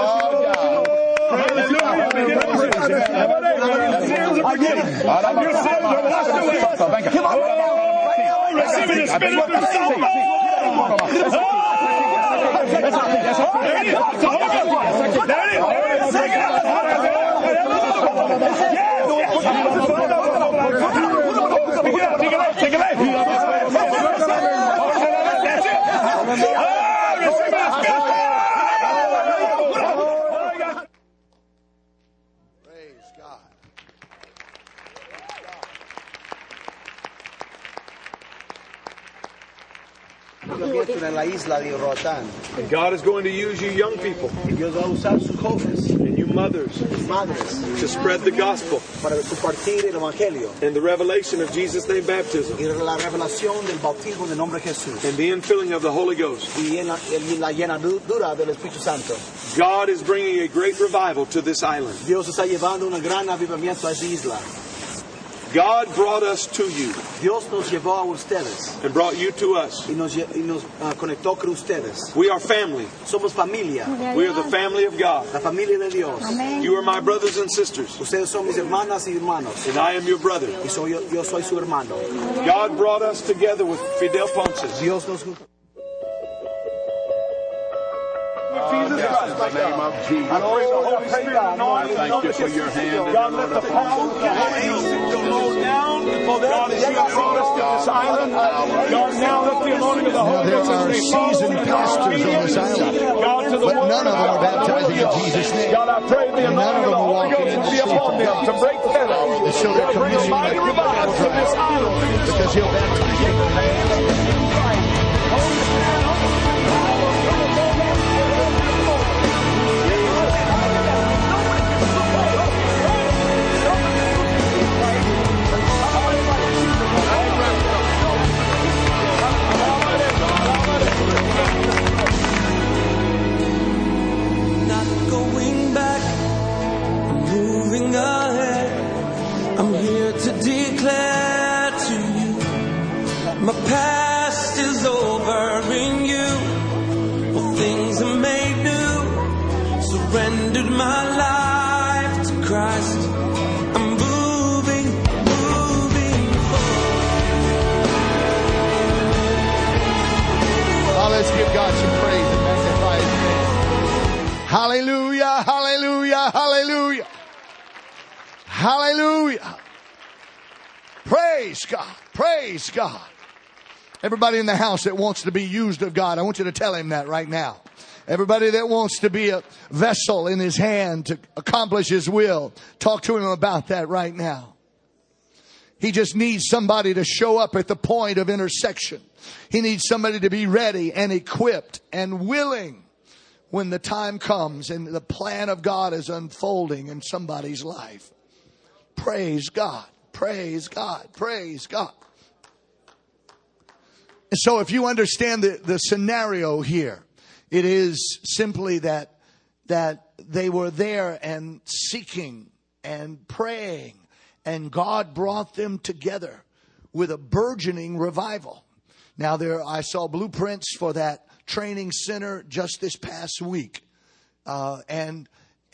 En la isla de Roatán. And God is going to use you young people Dios va a usar sus jóvenes, and you mothers madres, to spread the gospel para compartir el evangelio and the revelation of Jesus' name baptism y la revelación del bautismo del nombre de Jesús and the infilling of the Holy Ghost. y en la llenadura del Espíritu Santo. God is bringing a great revival to this island. Dios está llevando un gran avivamiento a esa isla. God brought us to you Dios nos llevó a ustedes and brought you to us. y nos conectó con ustedes. We are family. Somos familia, We are the family of God. la familia de Dios. You are my brothers and sisters, Ustedes son mis hermanas y hermanos and I am your brother. y yo soy su hermano. God brought us together with Fidel Ponce. Dios nos Jesus Christ. In the name of Jesus. I pray the Holy Spirit anointing. Thank you for your hand. God, let the power of the Holy Ghost flow down. God, as you have brought us to this island. God, now let the anointing of the Holy There Ghost are seasoned pastors on this island, but none of them are baptizing in Jesus' name. God, I pray the None of anointing of them the are Holy walking Ghost in will be the upon them to break the head off. to show their Bring a commission mighty revival to this island. because He'll baptize you. Not going back, I'm moving ahead. I'm here to declare to you, my past is over in you. All things are made new. Surrendered my life to Christ. I'm moving forward. Oh, let's give God some praise and magnify His name. Hallelujah, hallelujah, hallelujah. Hallelujah. Praise God. Praise God. Everybody in the house that wants to be used of God, I want you to tell Him that right now. Everybody that wants to be a vessel in His hand to accomplish His will, talk to Him about that right now. He just needs somebody to show up at the point of intersection. He needs somebody to be ready and equipped and willing when the time comes and the plan of God is unfolding in somebody's life. Praise God. Praise God. Praise God. And so if you understand the scenario here, it is simply that they were there and seeking and praying, and God brought them together with a burgeoning revival. Now I saw blueprints for that training center just this past week. And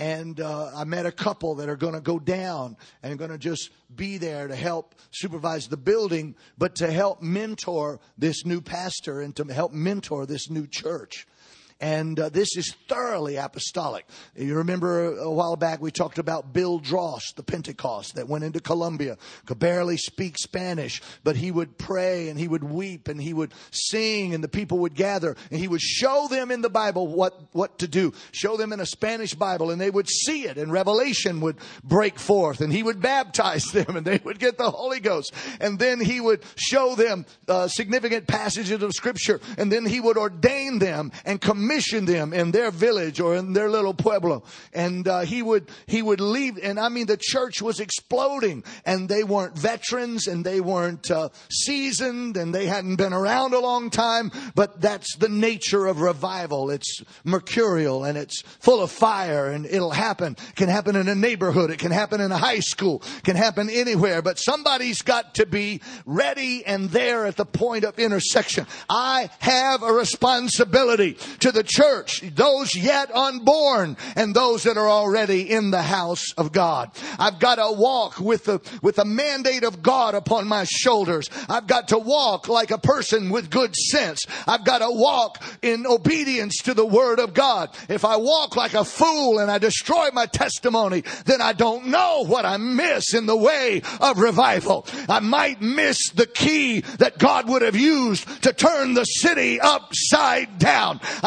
I met a couple that are going to go down and going to just be there to help supervise the building, but to help mentor this new pastor and to help mentor this new church. And this is thoroughly apostolic. You remember a while back we talked about Bill Dross, the Pentecost that went into Colombia, could barely speak Spanish, but he would pray and he would weep and he would sing and the people would gather and he would show them in the Bible what to do. Show them in a Spanish Bible and they would see it and revelation would break forth and he would baptize them and they would get the Holy Ghost. And then he would show them significant passages of Scripture and then he would ordain them and commission them in their village or in their little pueblo. And he would leave. And I mean, the church was exploding and they weren't veterans and they weren't seasoned and they hadn't been around a long time. But that's the nature of revival. It's mercurial and it's full of fire and it'll happen. It can happen in a neighborhood. It can happen in a high school. It can happen anywhere. But somebody's got to be ready and there at the point of intersection. I have a responsibility to the church, those yet unborn and those that are already in the house of God. I've got to walk with the mandate of God upon my shoulders. I've got to walk like a person with good sense. I've got to walk in obedience to the word of God. If I walk like a fool and I destroy my testimony, then I don't know what I miss in the way of revival. I might miss the key that God would have used to turn the city upside down. I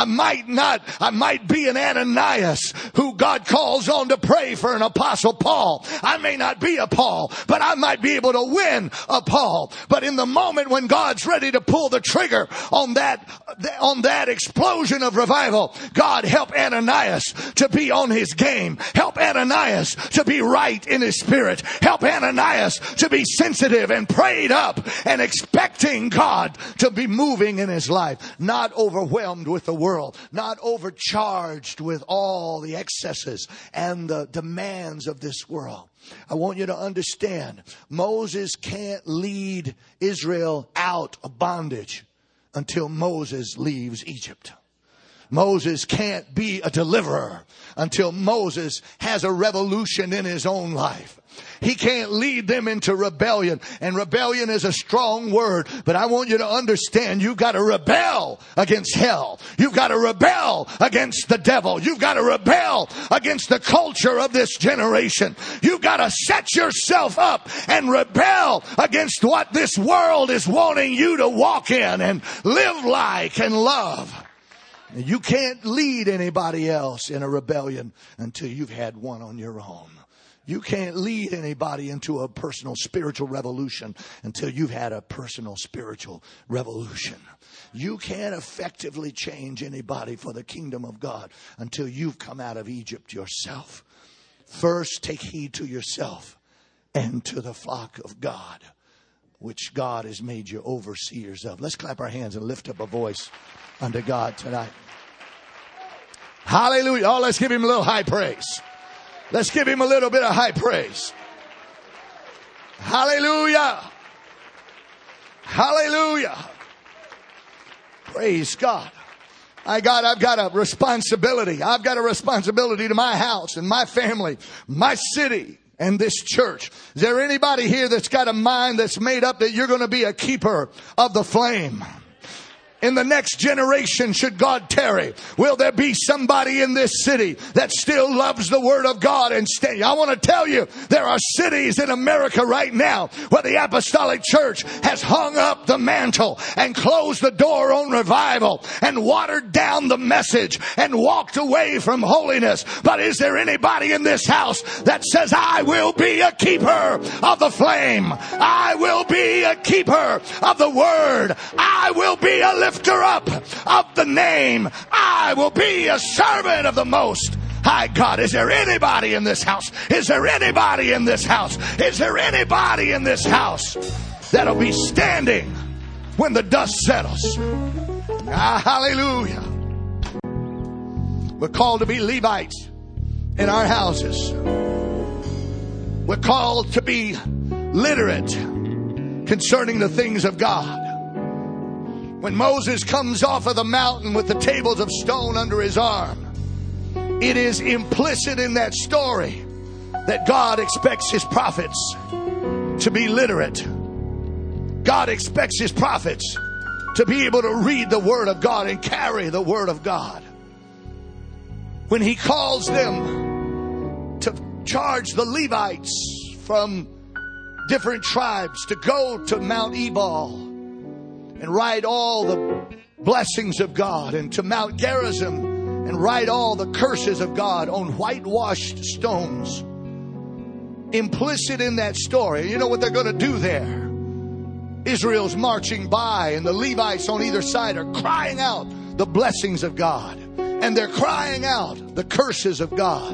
might be an Ananias who God calls on to pray for an apostle Paul. I may not be a Paul, but I might be able to win a Paul. But in the moment when God's ready to pull the trigger on that explosion of revival, God help Ananias to be on his game. Help Ananias to be right in his spirit. Help Ananias to be sensitive and prayed up and expecting God to be moving in his life, not overwhelmed with the world, not overcharged with all the excesses and the demands of this world. I want you to understand, Moses can't lead Israel out of bondage until Moses leaves Egypt. Moses can't be a deliverer until Moses has a revolution in his own life. He can't lead them into rebellion. And rebellion is a strong word. But I want you to understand, you've got to rebel against hell. You've got to rebel against the devil. You've got to rebel against the culture of this generation. You've got to set yourself up and rebel against what this world is wanting you to walk in and live like and love. You can't lead anybody else in a rebellion until you've had one on your own. You can't lead anybody into a personal spiritual revolution until you've had a personal spiritual revolution. You can't effectively change anybody for the kingdom of God until you've come out of Egypt yourself. First, take heed to yourself and to the flock of God, which God has made you overseers of. Let's clap our hands and lift up a voice unto God tonight. Hallelujah. Oh, let's give him a little high praise. Let's give him a little bit of high praise. Hallelujah. Hallelujah. Praise God. I've got a responsibility. I've got a responsibility to my house and my family, my city, and this church. Is there anybody here that's got a mind that's made up that you're going to be a keeper of the flame? In the next generation, should God tarry, will there be somebody in this city that still loves the Word of God and stay? I want to tell you, there are cities in America right now where the apostolic church has hung up the mantle and closed the door on revival and watered down the message and walked away from holiness. But is there anybody in this house that says, I will be a keeper of the flame? I will be a keeper of the Word. I will be a lifter up of the name. I will be a servant of the Most High God. Is there anybody in this house? Is there anybody in this house? Is there anybody in this house that'll be standing when the dust settles? Hallelujah. We're called to be Levites in our houses. We're called to be literate concerning the things of God. When Moses comes off of the mountain with the tables of stone under his arm, it is implicit in that story that God expects his prophets to be literate. God expects his prophets to be able to read the Word of God and carry the Word of God. When he calls them to charge the Levites from different tribes to go to Mount Ebal and write all the blessings of God, and to Mount Gerizim and write all the curses of God on whitewashed stones. Implicit in that story, you know what they're going to do there? Israel's marching by and the Levites on either side are crying out the blessings of God. And they're crying out the curses of God.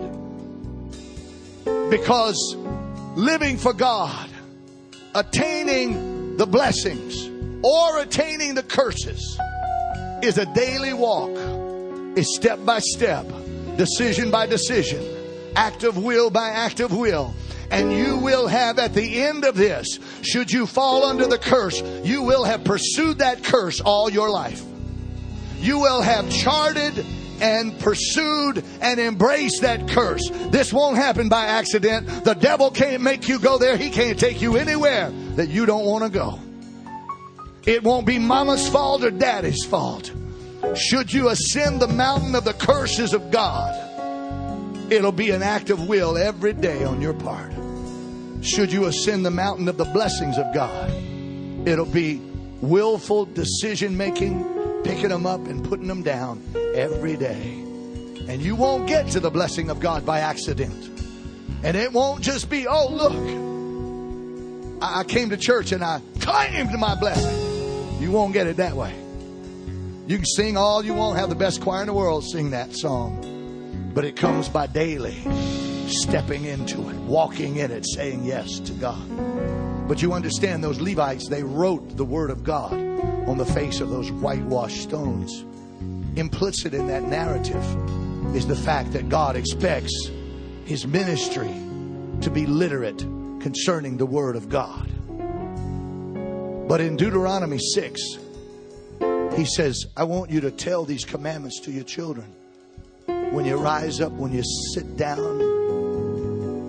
Because living for God, attaining the blessings, or attaining the curses is a daily walk. It's step by step, decision by decision, act of will by act of will. And you will have at the end of this, should you fall under the curse, you will have pursued that curse all your life. You will have charted and pursued and embraced that curse. This won't happen by accident. The devil can't make you go there. He can't take you anywhere that you don't want to go. It won't be mama's fault or daddy's fault. Should you ascend the mountain of the curses of God, it'll be an act of will every day on your part. Should you ascend the mountain of the blessings of God, it'll be willful decision making, picking them up and putting them down every day. And you won't get to the blessing of God by accident. And it won't just be, oh, look, I came to church and I claimed my blessing. You won't get it that way. You can sing all you want, have the best choir in the world sing that song. But it comes by daily stepping into it, walking in it, saying yes to God. But you understand, those Levites, they wrote the Word of God on the face of those whitewashed stones. Implicit in that narrative is the fact that God expects his ministry to be literate concerning the Word of God. But in Deuteronomy 6, he says, I want you to tell these commandments to your children. When you rise up, when you sit down,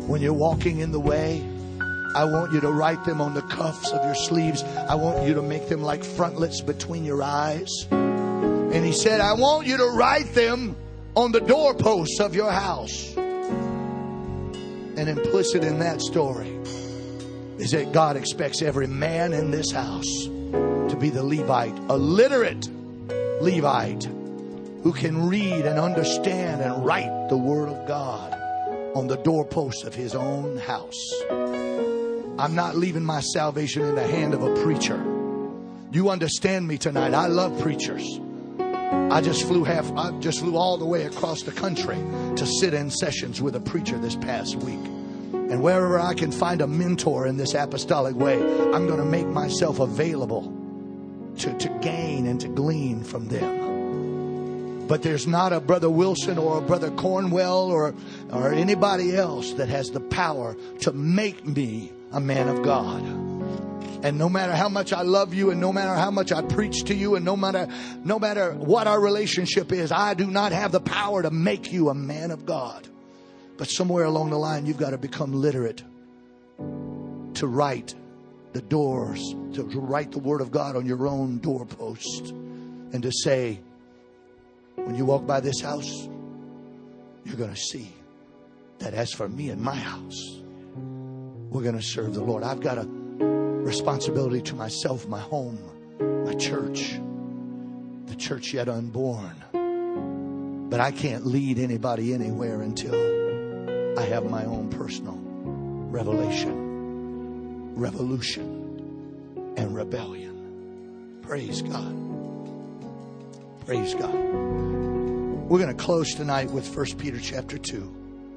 When you're walking in the way, I want you to write them on the cuffs of your sleeves. I want you to make them like frontlets between your eyes. And he said, I want you to write them on the doorposts of your house. And implicit in that story is that God expects every man in this house to be the Levite, a literate Levite who can read and understand and write the Word of God on the doorposts of his own house. I'm not leaving my salvation in the hand of a preacher. You understand me tonight. I love preachers. I just flew all the way across the country to sit in sessions with a preacher this past week. And wherever I can find a mentor in this apostolic way, I'm going to make myself available to gain and to glean from them. But there's not a Brother Wilson or a Brother Cornwell or anybody else that has the power to make me a man of God. And no matter how much I love you, and no matter how much I preach to you, and no matter what our relationship is, I do not have the power to make you a man of God. But somewhere along the line, you've got to become literate to write the doors, to write the Word of God on your own doorpost, and to say, when you walk by this house, you're going to see that as for me and my house, we're going to serve the Lord. I've got a responsibility to myself, my home, my church, the church yet unborn. But I can't lead anybody anywhere until I have my own personal revolution, and rebellion. Praise God. Praise God. We're going to close tonight with 1 Peter chapter 2.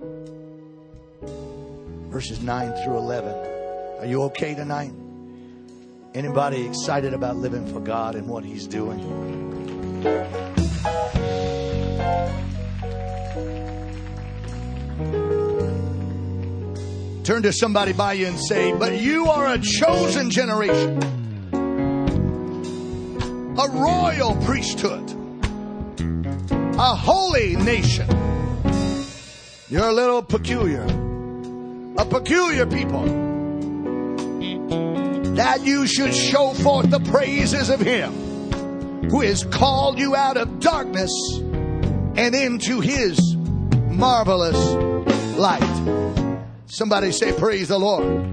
Verses 9 through 11. Are you okay tonight? Anybody excited about living for God and what He's doing? Turn to somebody by you and say, but you are a chosen generation, a royal priesthood, a holy nation. You're a little peculiar. A peculiar people, that you should show forth the praises of Him who has called you out of darkness and into His marvelous light. Somebody say, praise the Lord.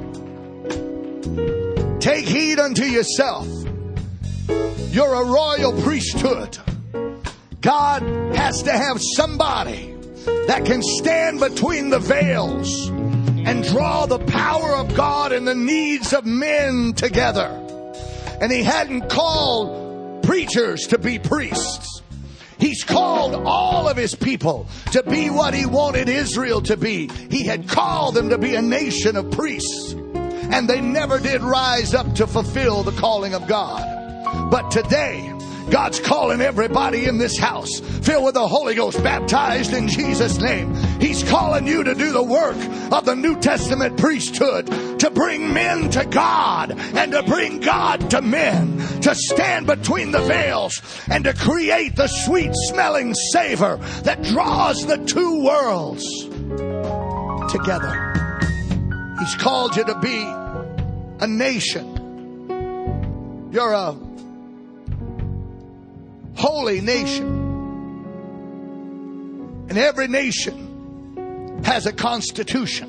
Take heed unto yourself. You're a royal priesthood. God has to have somebody that can stand between the veils and draw the power of God and the needs of men together. And He hadn't called preachers to be priests. He's called all of His people to be what He wanted Israel to be. He had called them to be a nation of priests. And they never did rise up to fulfill the calling of God. But today, God's calling everybody in this house filled with the Holy Ghost, baptized in Jesus' name. He's calling you to do the work of the New Testament priesthood, to bring men to God and to bring God to men, to stand between the veils and to create the sweet smelling savor that draws the two worlds together. He's called you to be a nation. You're a holy nation. And every nation has a constitution.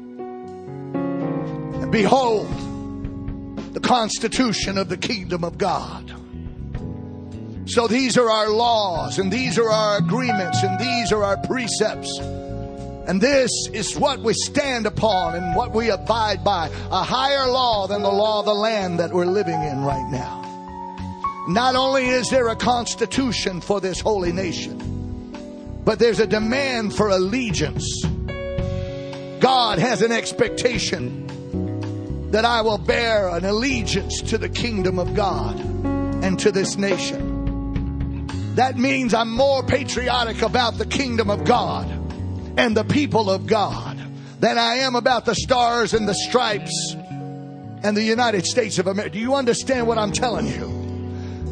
And behold, the constitution of the kingdom of God. So these are our laws, and these are our agreements, and these are our precepts. And this is what we stand upon and what we abide by. A higher law than the law of the land that we're living in right now. Not only is there a constitution for this holy nation, but there's a demand for allegiance. God has an expectation that I will bear an allegiance to the kingdom of God and to this nation. That means I'm more patriotic about the kingdom of God and the people of God than I am about the stars and the stripes and the United States of America. Do you understand what I'm telling you?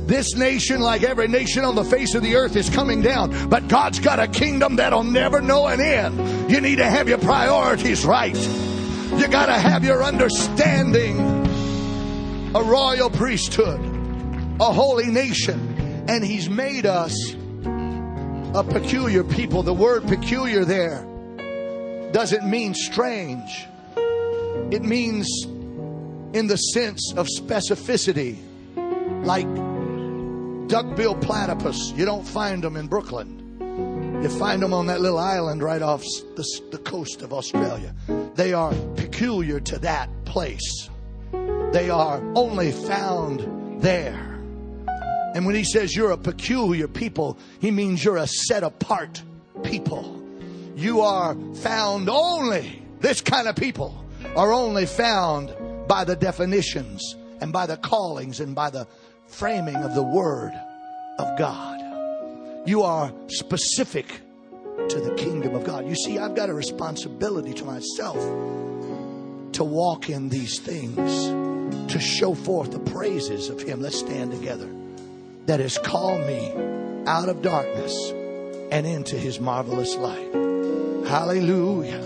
This nation, like every nation on the face of the earth, is coming down. But God's got a kingdom that'll never know an end. You need to have your priorities right. You got to have your understanding. A royal priesthood, a holy nation. And He's made us a peculiar people. The word peculiar there doesn't mean strange. It means in the sense of specificity. Like duck-billed platypus. You don't find them in Brooklyn. You find them on that little island right off the coast of Australia. They are peculiar to that place. They are only found there. And when He says you're a peculiar people, He means you're a set-apart people. You are found only, this kind of people are only found by the definitions and by the callings and by the framing of the Word of God. You are specific to the kingdom of God. You see, I've got a responsibility to myself to walk in these things, to show forth the praises of Him. Let's stand together. That has called me out of darkness and into His marvelous light. Hallelujah.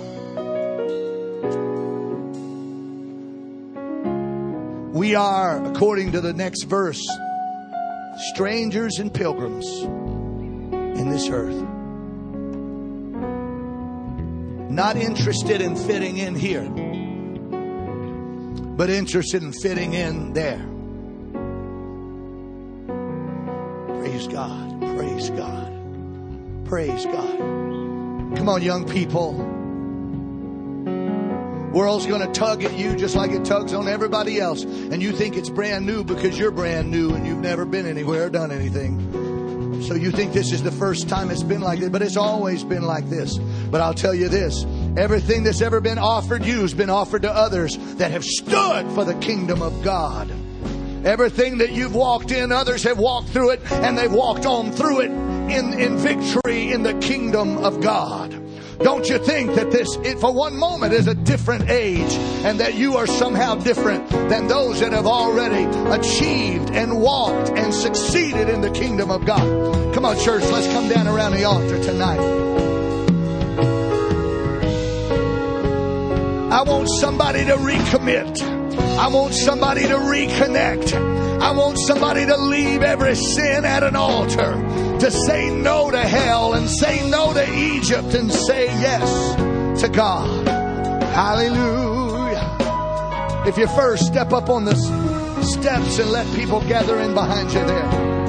We are, according to the next verse, strangers and pilgrims in this earth. Not interested in fitting in here, but interested in fitting in there. Praise God. Praise God. Praise God. Come on, young people. World's going to tug at you just like it tugs on everybody else. And you think it's brand new because you're brand new and you've never been anywhere or done anything. So you think this is the first time it's been like this. But it's always been like this. But I'll tell you this. Everything that's ever been offered you has been offered to others that have stood for the kingdom of God. Everything that you've walked in, others have walked through it. And they've walked on through it in victory in the kingdom of God. Don't you think that this, for one moment, is a different age and that you are somehow different than those that have already achieved and walked and succeeded in the kingdom of God? Come on, church, let's come down around the altar tonight. I want somebody to recommit. I want somebody to reconnect. I want somebody to leave every sin at an altar, to say no to hell and say no to Egypt and say yes to God. Hallelujah. If you first step up on the steps and let people gather in behind you there.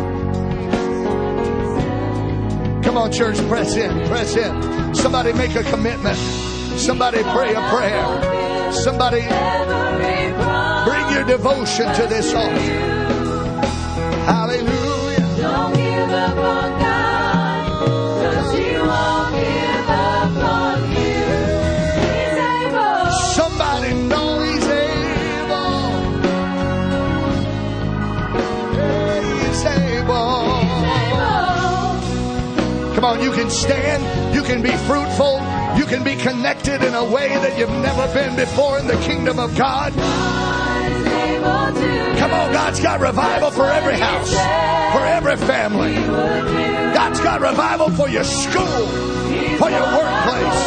Come on, church, press in, press in. Somebody make a commitment. Somebody pray a prayer. Somebody bring your devotion to this altar. Hallelujah. Don't give up on God, 'cause He won't give up on you. He's able. Somebody know He's able. He's able. Come on, you can stand. You can be fruitful. You can be connected in a way that you've never been before in the kingdom of God. Come on, God's got revival for every house, for every family. God's got revival for your school, for your workplace.